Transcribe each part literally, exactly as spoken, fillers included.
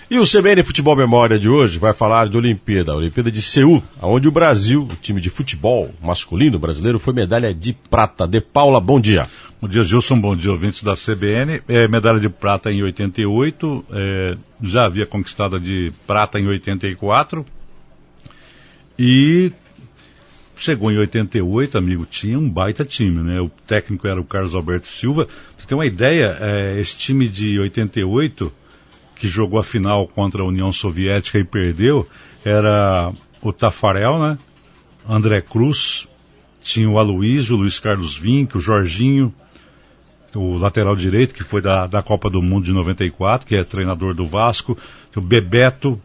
E o C B N Futebol Memória de hoje vai falar de Olimpíada, a Olimpíada de Seul, onde o Brasil, o time de futebol masculino brasileiro, foi medalha de prata. De Paula, bom dia. Bom dia, Gilson, bom dia, ouvintes da C B N. É, medalha de prata em oitenta e oito, é, já havia conquistado a de prata em oitenta e quatro, e chegou em oitenta e oito, amigo, tinha um baita time, né? O técnico era o Carlos Alberto Silva. Pra você ter uma ideia, é, esse time de oitenta e oito, que jogou a final contra a União Soviética e perdeu, era o Tafarel, né? André Cruz, tinha o Aloysio, o Luiz Carlos Vinck, o Jorginho, o lateral direito, que foi da, da Copa do Mundo de noventa e quatro, que é treinador do Vasco, o Bebeto,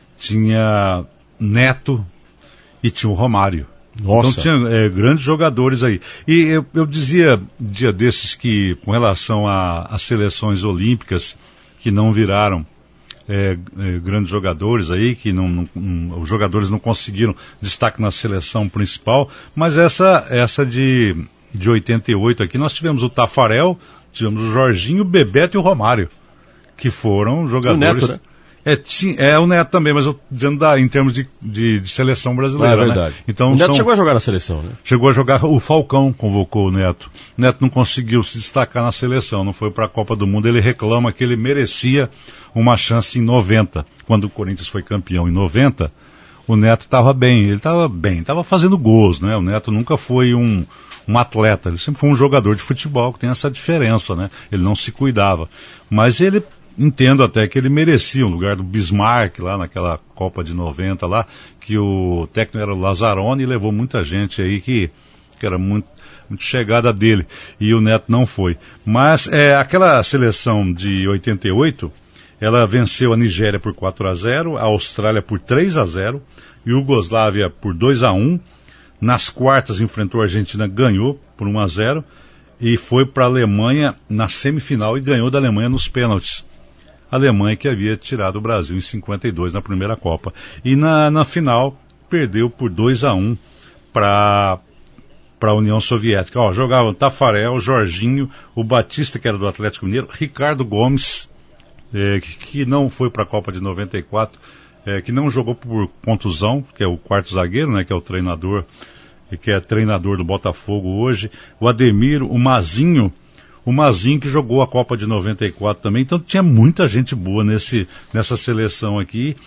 tinha Neto e tinha o Romário. Nossa. Então tinha é, grandes jogadores aí. E eu, eu dizia dia desses que, com relação às seleções olímpicas que não viraram é, é, grandes jogadores aí, que não, não, não, os jogadores não conseguiram destaque na seleção principal, mas essa, essa de, de oitenta e oito aqui, nós tivemos o Tafarel, tivemos o Jorginho, o Bebeto e o Romário, que foram jogadores... O Neto, né? É, sim, é o Neto também, mas eu dizendo da, em termos de, de, de seleção brasileira, ah, é verdade. Né? Então, o Neto são, chegou a jogar na seleção, né? Chegou a jogar, o Falcão convocou o Neto. O Neto não conseguiu se destacar na seleção, não foi para a Copa do Mundo. Ele reclama que ele merecia uma chance em noventa. Quando o Corinthians foi campeão em noventa, o Neto estava bem, ele estava bem, estava fazendo gols, né? O Neto nunca foi um, um atleta, ele sempre foi um jogador de futebol, que tem essa diferença, né? Ele não se cuidava. Mas ele... Entendo até que ele merecia um lugar do Bismarck lá naquela Copa de noventa lá, que o técnico era o Lazzaroni e levou muita gente aí que, que era muito, muito chegada dele, e o Neto não foi. Mas é, aquela seleção de oitenta e oito, ela venceu a Nigéria por quatro a zero, a Austrália por três a zero, a Iugoslávia por dois a um, nas quartas enfrentou a Argentina, ganhou por um a zero, e foi para a Alemanha na semifinal e ganhou da Alemanha nos pênaltis. A Alemanha que havia tirado o Brasil em cinquenta e dois na primeira Copa. E na, na final perdeu por dois a um para a União Soviética. Ó, jogavam Tafarel, Jorginho, o Batista, que era do Atlético Mineiro, Ricardo Gomes, é, que, que não foi para a Copa de noventa e quatro, é, que não jogou por contusão, que é o quarto zagueiro, né, que é o treinador, que é treinador do Botafogo hoje, o Ademir, o Mazinho, o Mazinho que jogou a Copa de noventa e quatro também. Então tinha muita gente boa nesse, nessa seleção aqui,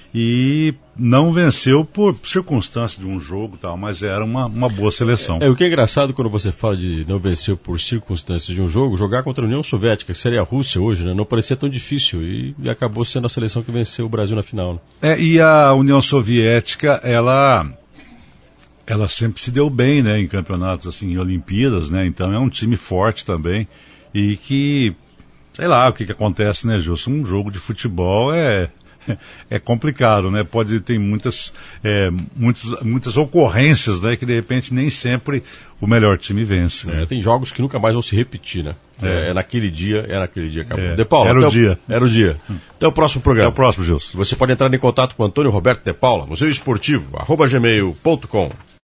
e não venceu por circunstâncias de um jogo e tal, mas era uma, uma boa seleção. É, é, o que é engraçado quando você fala de não vencer por circunstâncias de um jogo, jogar contra a União Soviética, que seria a Rússia hoje, né, não parecia tão difícil, e, e acabou sendo a seleção que venceu o Brasil na final. Né? É, e a União Soviética, ela... ela sempre se deu bem, né, em campeonatos, assim, em Olimpíadas, né, então é um time forte também, e que, sei lá, o que que acontece, né, Gilson, um jogo de futebol é, é complicado, né, pode ter muitas, é, muitas, muitas ocorrências, né, que de repente nem sempre o melhor time vence. Né? É, tem jogos que nunca mais vão se repetir, né, é, é naquele dia, é naquele dia, acabou. É, De Paula, era o dia. Era o dia. Hum. Até o próximo programa. Até o próximo, Gilson. Você pode entrar em contato com Antônio Roberto De Paula, Museu Esportivo, arroba gmail ponto com.